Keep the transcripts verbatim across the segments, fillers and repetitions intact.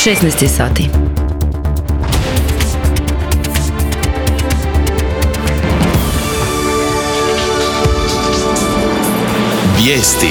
šesnaest sati. Vijesti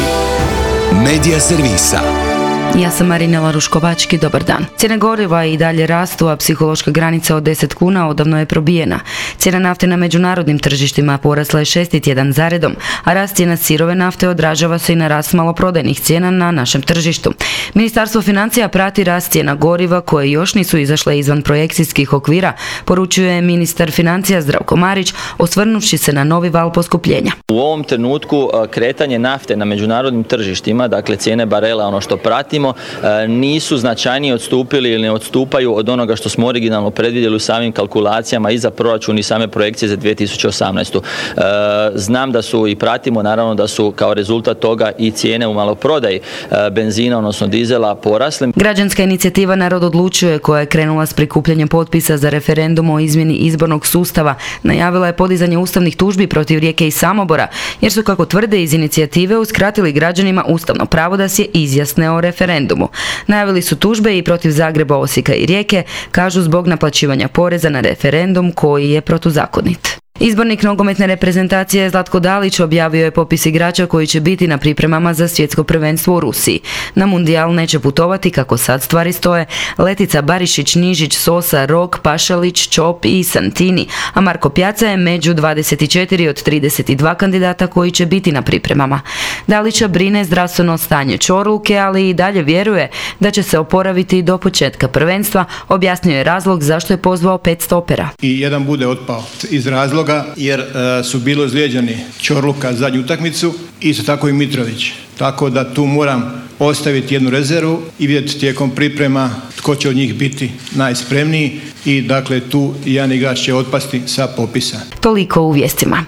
Medija servisa. Ja sam Marina Laruškovački, dobar dan. Cijene goriva i dalje rastu, a psihološka granica od deset kuna odavno je probijena. Cijena nafte na međunarodnim tržištima porasla je šesti tjedan zaredom, a rast cijena sirove nafte odražava se i na rast maloprodajnih cijena na našem tržištu. Ministarstvo financija prati rast cijena goriva koje još nisu izašle izvan projekcijskih okvira, poručuje ministar financija Zdravko Marić, osvrnuvši se na novi val poskupljenja. U ovom trenutku kretanje nafte na međunarodnim tržištima, dakle cijene barela, ono što pratimo, nisu značajnije odstupili ili ne odstupaju od onoga što smo originalno predvidjeli u samim kalkulacijama i za proračun i same projekcije za dvije tisuće osamnaestu. Znam da su i pratimo, naravno da su kao rezultat toga i cijene u maloprodaji benzina, odnosno dizela, porasle. Građanska inicijativa Narod odlučuje, koja je krenula s prikupljanjem potpisa za referendum o izmjeni izbornog sustava, najavila je podizanje ustavnih tužbi protiv Rijeke i Samobora, jer su, kako tvrde iz inicijative, uskratili građanima ustavno pravo da se izjasne o referendumu. Najavili su tužbe i protiv Zagreba, Osijeka i Rijeke, kažu zbog naplaćivanja poreza na referendum koji je protuzakonit. Izbornik nogometne reprezentacije Zlatko Dalić objavio je popis igrača koji će biti na pripremama za svjetsko prvenstvo u Rusiji. Na mundijal neće putovati, kako sad stvari stoje, Letica, Barišić, Nižić, Sosa, Rok, Pašalić, Čop i Santini, a Marko Pjaca je među dvadeset četiri od trideset dva kandidata koji će biti na pripremama. Dalića brine zdravstveno stanje Čorluke, ali i dalje vjeruje da će se oporaviti do početka prvenstva. Objasnio je razlog zašto je pozvao pet stopera. I jedan bude otpao iz razloga jer uh, su bilo ozlijeđeni Čorluka zadnju utakmicu, isto tako i Mitrović. Tako da tu moram ostaviti jednu rezervu i vidjeti tijekom priprema tko će od njih biti najspremniji i dakle tu jedan igrač će otpasti sa popisa. Toliko u vijestima.